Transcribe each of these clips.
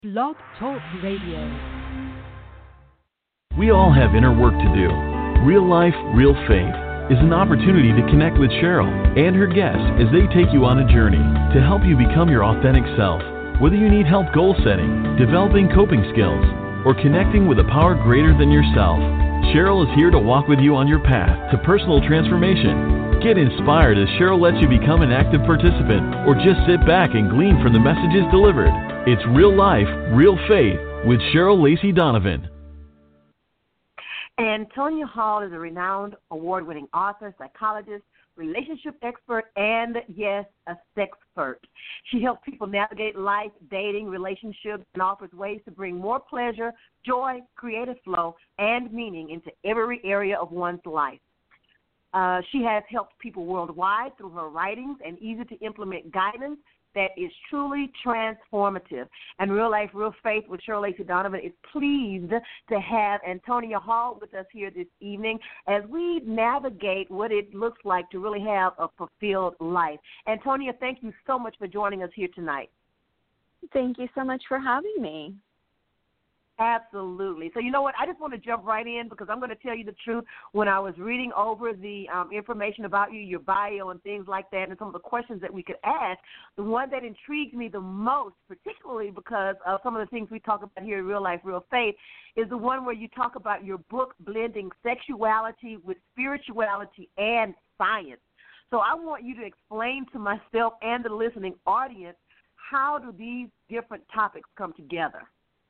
Blog Talk Radio. We all have inner work to do. Real Life, Real Faith is an opportunity to connect with Cheryl and her guests as they take you on a journey to help you become your authentic self. Whether you need help goal setting, developing coping skills, or connecting with a power greater than yourself, Cheryl is here to walk with you on your path to personal transformation. Get inspired as Cheryl lets you become an active participant or just sit back and glean from the messages delivered. It's Real Life, Real Faith with Cheryl Lacey Donovan. Antonia Hall is a renowned award-winning author, psychologist, relationship expert, and, yes, a sexpert. She helps people navigate life, dating, relationships, and offers ways to bring more pleasure, joy, creative flow, and meaning into every area of one's life. She has helped people worldwide through her writings and easy-to-implement guidance that is truly transformative. And Real Life, Real Faith with Cheryl Lacey Donovan is pleased to have Antonia Hall with us here this evening as we navigate what it looks like to really have a fulfilled life. Antonia, thank you so much for joining us here tonight. Thank you so much for having me. Absolutely. So you know what? I just want to jump right in because I'm going to tell you the truth. When I was reading over the information about you, your bio and things like that, and some of the questions that we could ask, the one that intrigued me the most, particularly because of some of the things we talk about here in Real Life, Real Faith, is the one where you talk about your book blending sexuality with spirituality and science. So I want you to explain to myself and the listening audience, how do these different topics come together?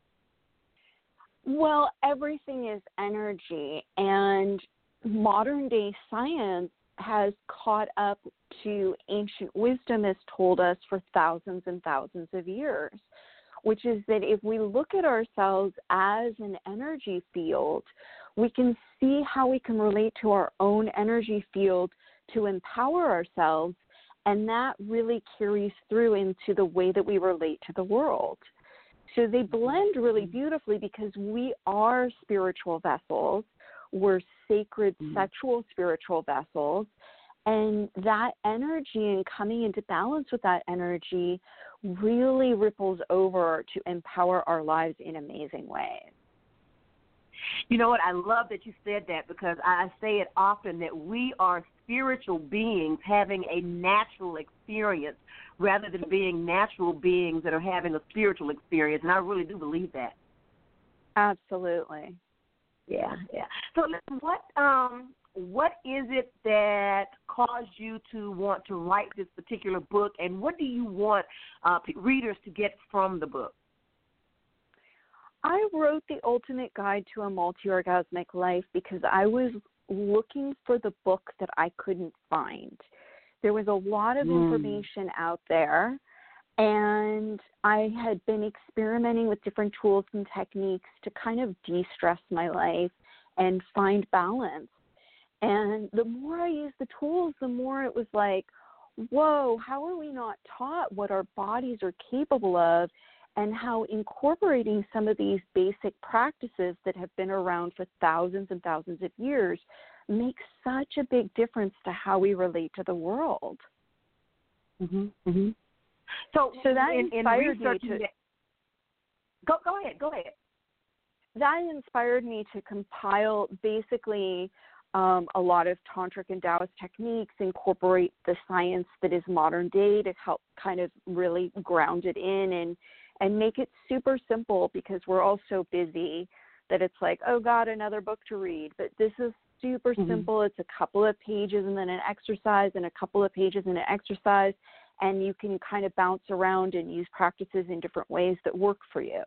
Well, everything is energy, and modern-day science has caught up to ancient wisdom has told us for thousands and thousands of years, which is that if we look at ourselves as an energy field, we can see how we can relate to our own energy field to empower ourselves, and that really carries through into the way that we relate to the world. So they blend really beautifully because we are spiritual vessels. We're sacred, sexual spiritual vessels. And that energy and coming into balance with that energy really ripples over to empower our lives in amazing ways. You know what? I love that you said that because I say it often that we are spiritual beings having a natural experience rather than being natural beings that are having a spiritual experience, and I really do believe that. Absolutely. Yeah. So what is it that caused you to want to write this particular book, and what do you want readers to get from the book? I wrote The Ultimate Guide to a Multi-Orgasmic Life because I was looking for the book that I couldn't find. There was a lot of information out there, and I had been experimenting with different tools and techniques to kind of de-stress my life and find balance. And the more I used the tools, the more it was like, whoa, how are we not taught what our bodies are capable of, and how incorporating some of these basic practices that have been around for thousands and thousands of years makes such a big difference to how we relate to the world. Mm-hmm. So that inspired me to... Go ahead. That inspired me to compile basically a lot of tantric and Taoist techniques, incorporate the science that is modern day to help kind of really ground it in and make it super simple because we're all so busy that it's like, oh, God, another book to read. But this is super simple. It's a couple of pages and then an exercise and a couple of pages and an exercise, and you can kind of bounce around and use practices in different ways that work for you.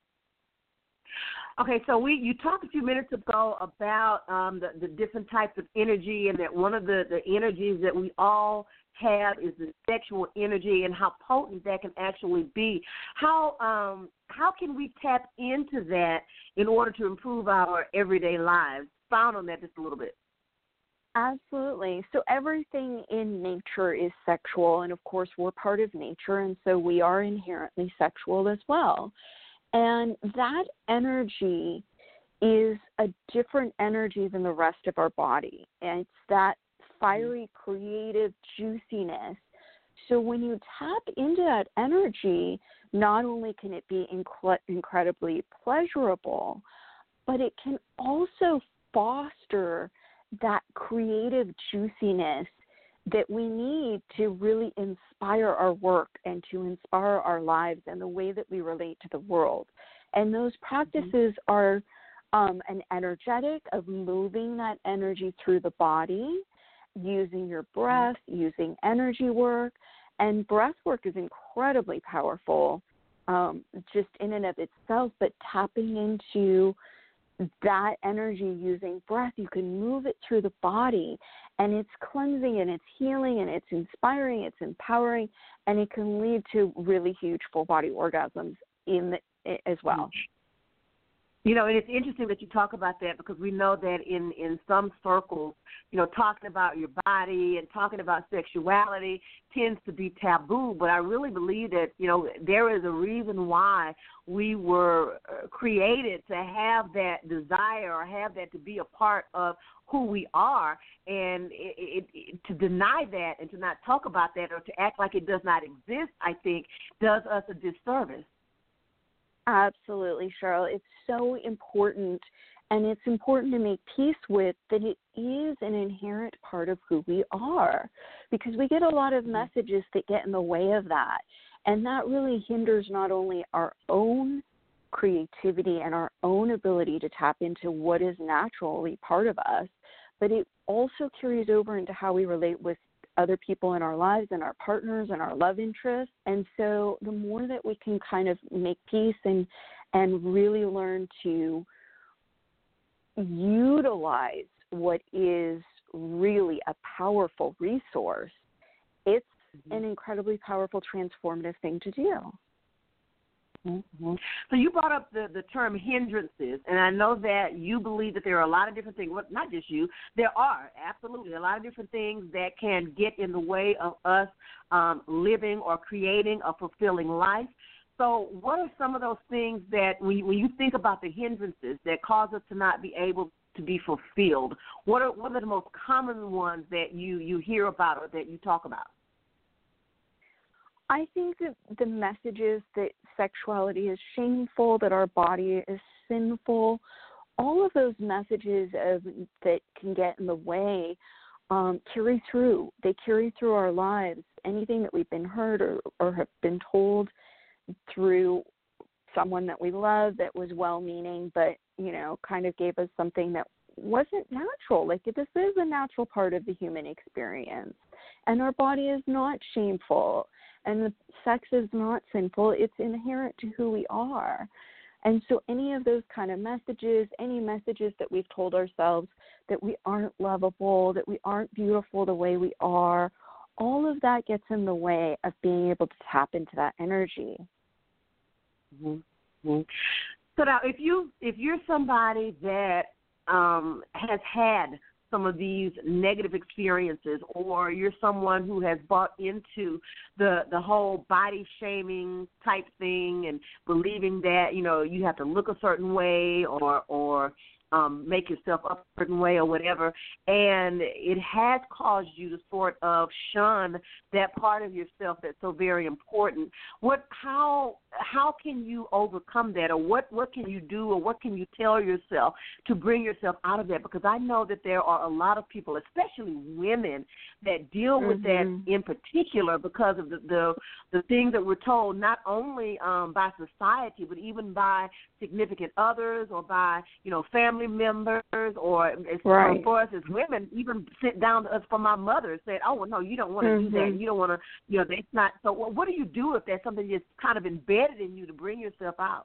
Okay, so you talked a few minutes ago about the different types of energy, and that one of the energies that we all have is the sexual energy, and how potent that can actually be. How can we tap into that in order to improve our everyday lives? Expound on that just a little bit. Absolutely. So everything in nature is sexual, and of course we're part of nature, and so we are inherently sexual as well. And that energy is a different energy than the rest of our body. And it's that fiery, creative juiciness So when you tap into that energy, not only can it be incredibly pleasurable, but it can also foster that creative juiciness that we need to really inspire our work and to inspire our lives and the way that we relate to the world. And those practices are an energetic of moving that energy through the body, using your breath, using energy work. And breath work is incredibly powerful just in and of itself, but tapping into that energy using breath, you can move it through the body, and it's cleansing and it's healing and it's inspiring, it's empowering, and it can lead to really huge full body orgasms as well. You know, and it's interesting that you talk about that, because we know that in some circles, you know, talking about your body and talking about sexuality tends to be taboo. But I really believe that, you know, there is a reason why we were created to have that desire or have that to be a part of who we are. And to deny that and to not talk about that or to act like it does not exist, I think, does us a disservice. Absolutely, Cheryl. It's so important, and it's important to make peace with that it is an inherent part of who we are, because we get a lot of messages that get in the way of that, and that really hinders not only our own creativity and our own ability to tap into what is naturally part of us, but it also carries over into how we relate with other people in our lives and our partners and our love interests. And so the more that we can kind of make peace and really learn to utilize what is really a powerful resource, it's an incredibly powerful, transformative thing to do. Mm-hmm. So you brought up the term hindrances, and I know that you believe that there are a lot of different things, well, not just you, there are absolutely a lot of different things that can get in the way of us living or creating a fulfilling life. So what are some of those things that when you think about the hindrances that cause us to not be able to be fulfilled, what are the most common ones that you hear about or that you talk about? I think that the messages that sexuality is shameful, that our body is sinful, all of those messages that can get in the way carry through. They carry through our lives. Anything that we've been heard or have been told through someone that we love that was well-meaning but, you know, kind of gave us something that wasn't natural. Like, this is a natural part of the human experience. And our body is not shameful. And the sex is not sinful. It's inherent to who we are. And so any of those kind of messages, any messages that we've told ourselves that we aren't lovable, that we aren't beautiful the way we are, all of that gets in the way of being able to tap into that energy. Mm-hmm. So now, if you're somebody that has had some of these negative experiences, or you're someone who has bought into the whole body shaming type thing and believing that, you know, you have to look a certain way or make yourself up a certain way or whatever, and it has caused you to sort of shun that part of yourself that's so very important. How can you overcome that, or what can you do, or what can you tell yourself to bring yourself out of that? Because I know that there are a lot of people, especially women, that deal with that in particular because of the things that we're told, not only by society, but even by significant others or by, you know, family members, or for us as women, even sit down to us from our mothers, said, oh, well, no, you don't want to do that. You don't want to, you know, it's not. So what do you do if there's something that's kind of embedded in you to bring yourself out?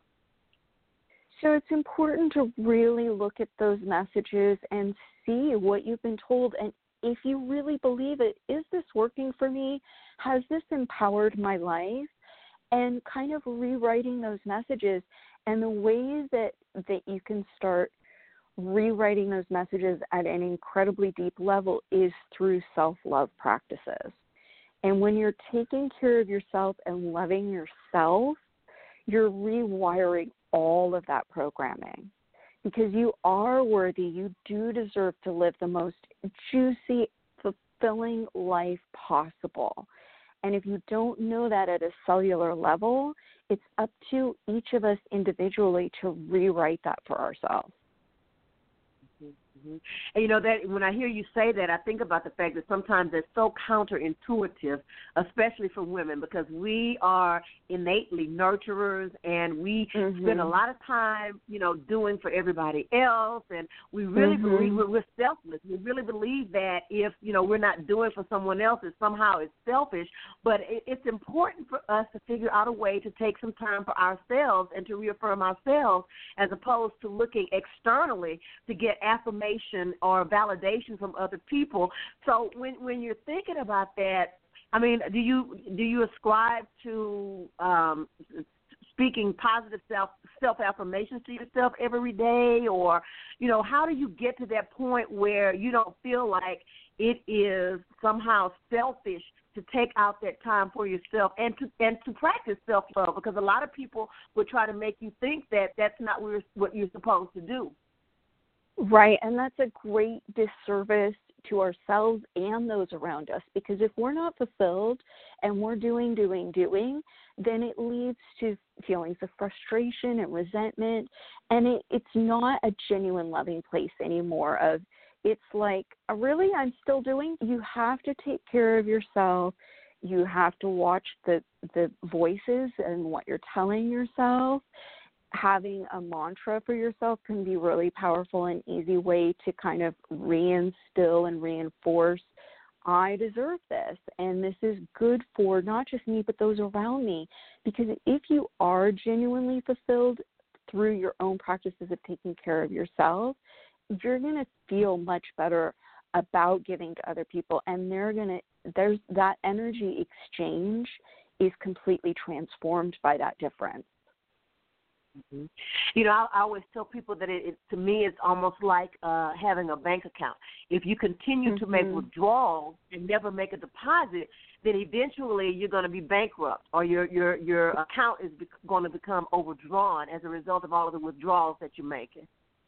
So it's important to really look at those messages and see what you've been told. And if you really believe it, is this working for me? Has this empowered my life? And kind of rewriting those messages. And the way that you can start rewriting those messages at an incredibly deep level is through self-love practices. And when you're taking care of yourself and loving yourself, you're rewiring all of that programming, because you are worthy. You do deserve to live the most juicy, fulfilling life possible. And if you don't know that at a cellular level, it's up to each of us individually to rewrite that for ourselves. Mm-hmm. And, that when I hear you say that, I think about the fact that sometimes it's so counterintuitive, especially for women, because we are innately nurturers and we spend a lot of time, doing for everybody else. And we really believe we're selfless. We really believe that if, we're not doing for someone else, somehow it's selfish. But it's important for us to figure out a way to take some time for ourselves and to reaffirm ourselves as opposed to looking externally to get affirmation or validation from other people. So when you're thinking about that, I mean, do you ascribe to speaking positive self-affirmations to yourself every day, or how do you get to that point where you don't feel like it is somehow selfish to take out that time for yourself and to practice self-love? Because a lot of people would try to make you think that that's not what you're supposed to do. Right, and that's a great disservice to ourselves and those around us, because if we're not fulfilled and we're doing, then it leads to feelings of frustration and resentment, and it's not a genuine loving place anymore. It's like, really, I'm still doing? You have to take care of yourself. You have to watch the voices and what you're telling yourself. Having a mantra for yourself can be really powerful and easy way to kind of reinstill and reinforce, I deserve this, and this is good for not just me, but those around me. Because if you are genuinely fulfilled through your own practices of taking care of yourself, you're going to feel much better about giving to other people, and there's that energy exchange is completely transformed by that difference. Mm-hmm. I always tell people that it to me it's almost like having a bank account. If you continue to make withdrawals and never make a deposit, then eventually you're going to be bankrupt, or your account is going to become overdrawn as a result of all of the withdrawals that you're making.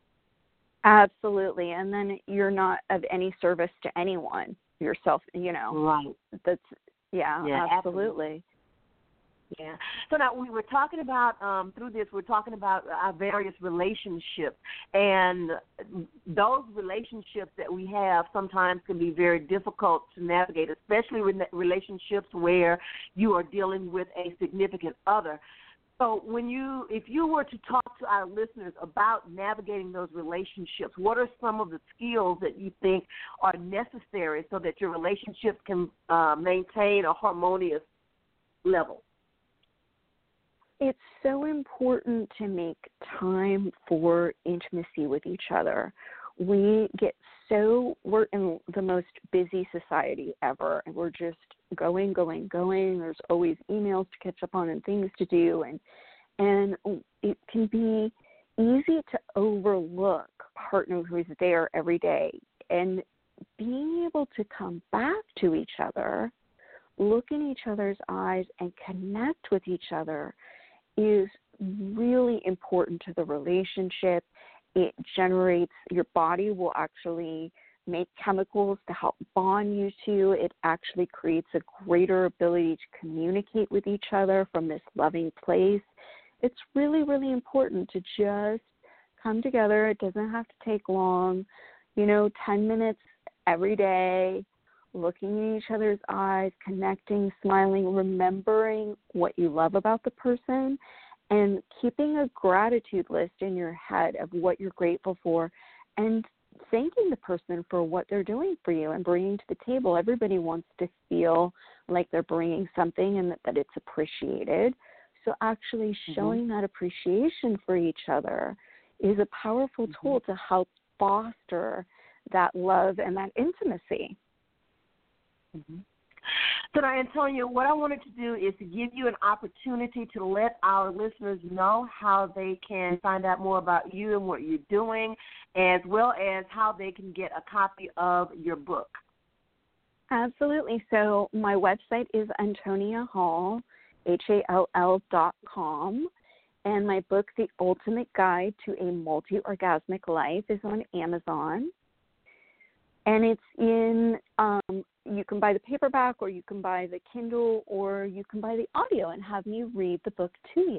Absolutely, and then you're not of any service to anyone yourself. Right. That's absolutely. Yeah. So now we were talking about, through this, we're talking about our various relationships. And those relationships that we have sometimes can be very difficult to navigate, especially relationships where you are dealing with a significant other. So if you were to talk to our listeners about navigating those relationships, what are some of the skills that you think are necessary so that your relationship can maintain a harmonious level? It's so important to make time for intimacy with each other. We're in the most busy society ever, and we're just going. There's always emails to catch up on and things to do, and it can be easy to overlook a partner who's there every day. And being able to come back to each other, look in each other's eyes, and connect with each other is really important to the relationship. It generates, your body will actually make chemicals to help bond you two. It actually creates a greater ability to communicate with each other from this loving place. It's really, really important to just come together. It doesn't have to take long, 10 minutes every day, looking in each other's eyes, connecting, smiling, remembering what you love about the person, and keeping a gratitude list in your head of what you're grateful for, and thanking the person for what they're doing for you and bringing to the table. Everybody wants to feel like they're bringing something and that it's appreciated. So actually showing that appreciation for each other is a powerful tool to help foster that love and that intimacy. So now, Antonia, what I wanted to do is to give you an opportunity to let our listeners know how they can find out more about you and what you're doing, as well as how they can get a copy of your book. Absolutely. So my website is AntoniaHall, HALL.com, and my book, The Ultimate Guide to a Multi-Orgasmic Life, is on Amazon. And it's in, you can buy the paperback, or you can buy the Kindle, or you can buy the audio and have me read the book to you.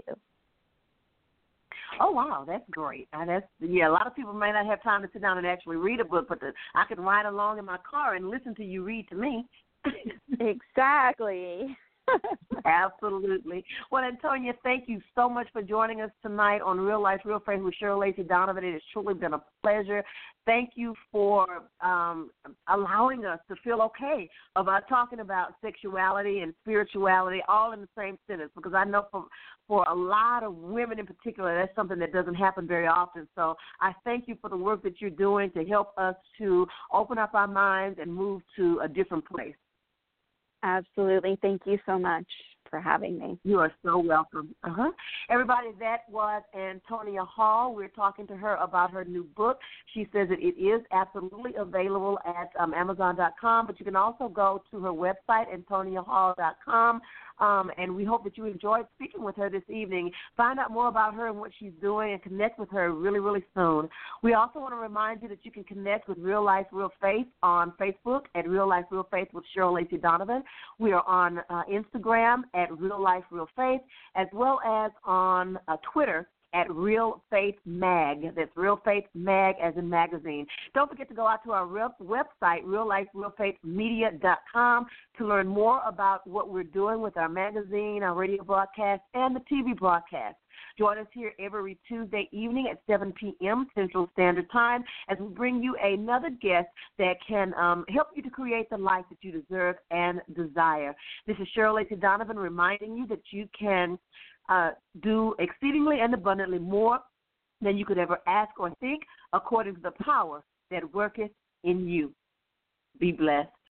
Oh, wow, that's great. A lot of people may not have time to sit down and actually read a book, but I could ride along in my car and listen to you read to me. Exactly. Absolutely. Well, Antonia, thank you so much for joining us tonight on Real Life, Real Faith with Cheryl Lacey Donovan. It has truly been a pleasure. Thank you for allowing us to feel okay about talking about sexuality and spirituality all in the same sentence, because I know for a lot of women in particular, that's something that doesn't happen very often. So I thank you for the work that you're doing to help us to open up our minds and move to a different place. Absolutely. Thank you so much for having me. You are so welcome. Everybody, that was Antonia Hall. We're talking to her about her new book. She says that it is absolutely available at Amazon.com, but you can also go to her website, AntoniaHall.com. And we hope that you enjoyed speaking with her this evening. Find out more about her and what she's doing and connect with her really, really soon. We also want to remind you that you can connect with Real Life, Real Faith on Facebook at Real Life, Real Faith with Cheryl Lacey Donovan. We are on Instagram at Real Life, Real Faith, as well as on Twitter at Real Faith Mag. That's Real Faith Mag as in magazine. Don't forget to go out to our website, realliferealfaithmedia.com, to learn more about what we're doing with our magazine, our radio broadcast, and the TV broadcast. Join us here every Tuesday evening at 7 p.m. Central Standard Time as we bring you another guest that can help you to create the life that you deserve and desire. This is Cheryl Lacey Donovan reminding you that you can do exceedingly and abundantly more than you could ever ask or think, according to the power that worketh in you. Be blessed.